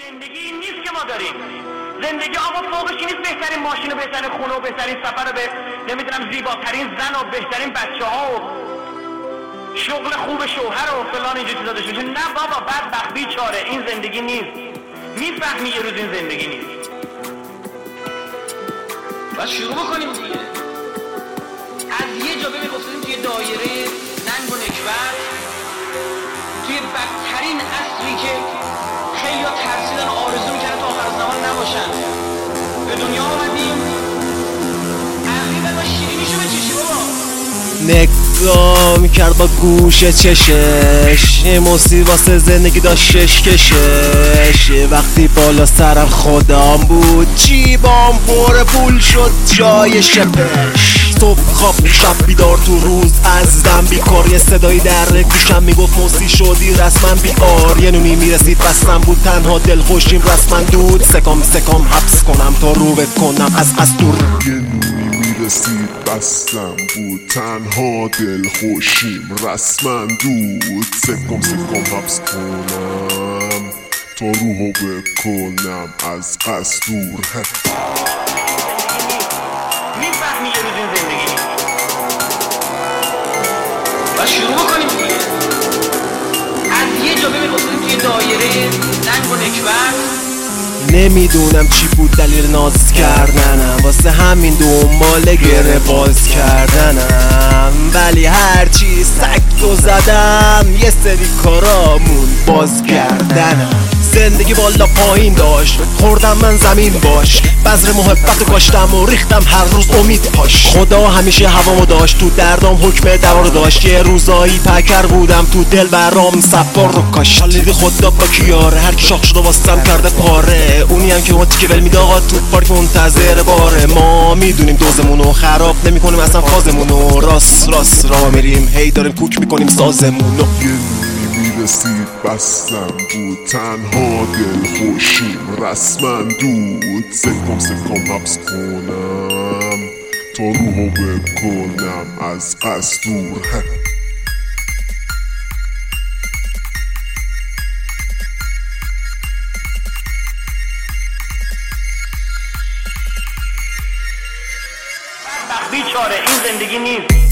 زندگی این نیست که ما داریم. زندگی آقا فوقش نیست بهترین ماشین و بهترین خونه و بهترین سفر و به نمیدونم زیباترین زن و بهترین بچه ها و شغل خوب شوهر و فلان اینجور چیزا داشته باشه. نه بابا، بدبخت بیچاره، این زندگی نیست. میفهمی یه روز این زندگی نیست. بس شروع بکنیم دیگه. از یه جا بمیخواستیم توی دایره ننگ و نکبت، توی بدترین عصری که خیلی ها ترسیدن و آرزو میکنن تا آخر زمان نباشن به دنیا آمدیم. عقیبت و شیرینیشو به چشی بابا نگاه میکرد با گوش چشش، موسی واسه زندگی داشت شش کشش. وقتی بالا سرم خودم بود، جیبام پر پول شد جای شپش. صبح خواب شب بیدار تو روز ازدم بیکار، یه صدایی در گوشم میگفت موسی شدی رسما بیار. یه نونی میرسید بستم بود تنها دل خوشیم رسما دود. سکام سکام حبس کنم تا رو کنم از دور. رسید بستم بود تنها دل خوشیم رسما دود. سکم سکم حبس کنم تا روحو بکنم از قصدور. میفهمی یه روز این زندگی نیست. بس شروع بکنیم دیگه. از یه جا بمیخواستیم توی دایره ننگ و نکبت. نمیدونم چی بود دلیل ناز کردنم، واسه همین دنبال گره باز کردنم. ولی هرچی سکتو زدم یه سری کارامون باز کردنم. زندگی بالا پایین داشت، خوردم من زمین باش. بذر محبت کاشتم و ریختم هر روز امید پاش. خدا همیشه هوامو داشت، تو دردام حکم دوارو داشت. یه روزایی پکر بودم تو دل برام سفار رو کاشت. حالیدی خدا با کیاره، هر کی شاخ شده واسم کرده پاره. اونی هم که اون تیکه ول میده آقا تو پارک منتظر باره. ما میدونیم دوزمونو خراب نمیکنیم اصلا فازمونو. راست راست راه میریم هی داریم کوک میکنیم سازمونو. رسید بستم بود تنها دل خوشیم رسما دود. سکم سکم حبس کنم تا روحو بکنم از قصدور. بدبخت بیچاره، این زندگی نیست.